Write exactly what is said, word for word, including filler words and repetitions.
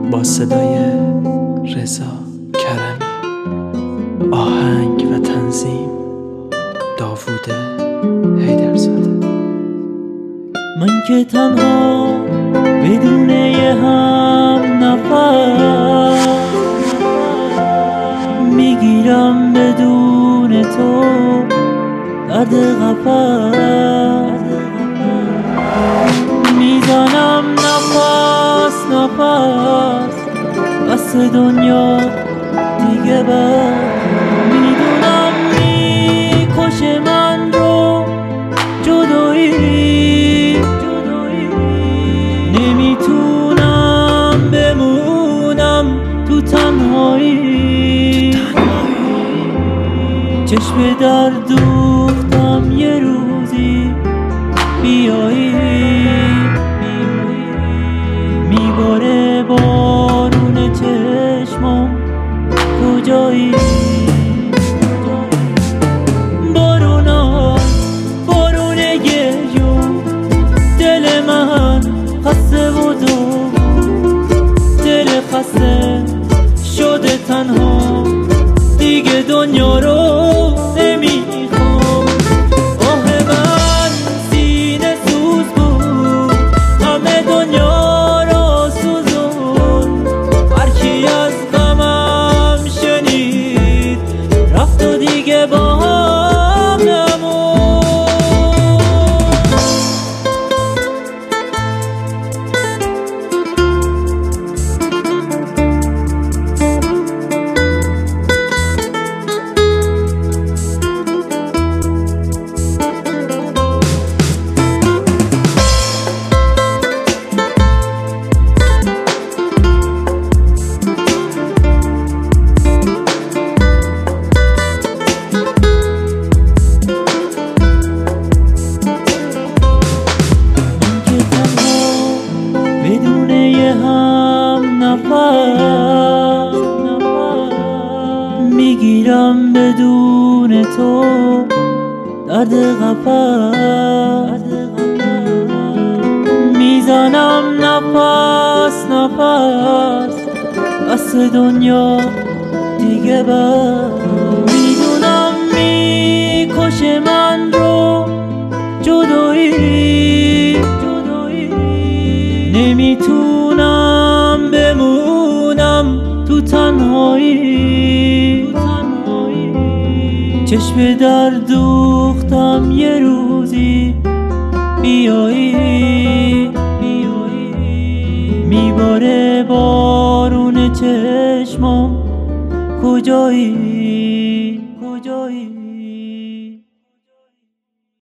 با صدای رضا کرمی، آهنگ و تنظیم داوود حیدرزاده. من که تنها بدون یه هم نفس میگیرم بدون تو درد قفس، میزنم نفس نفس بس دنیا دیگه بس، میدونم میکشه من رو جدایی، نمیتونم بمونم تو تنهایی، چشم در دوختم یه روزی بیایی، میباره بارون چشمم کجایی، بارونا بارون گریون دل من خسته و دو، دل خسته شده تنها دیگه دنیا رو نمیخوام. آه من سینه سوز بود همه دنیا رو سوزون، هرکی از غمم شنید رفت و دیگه با هم نمون. بدون یه هم نفس میگیرم بدون تو درد قفس، میزنم نفس نفس بس دنیا دیگه بس، میدونم میکشه من رو جدایی، نمیتونم بمونم تو تنهایی، چشم در دوختم یه روزی بیایی، میباره بارون چشمم کجایی، کجایی.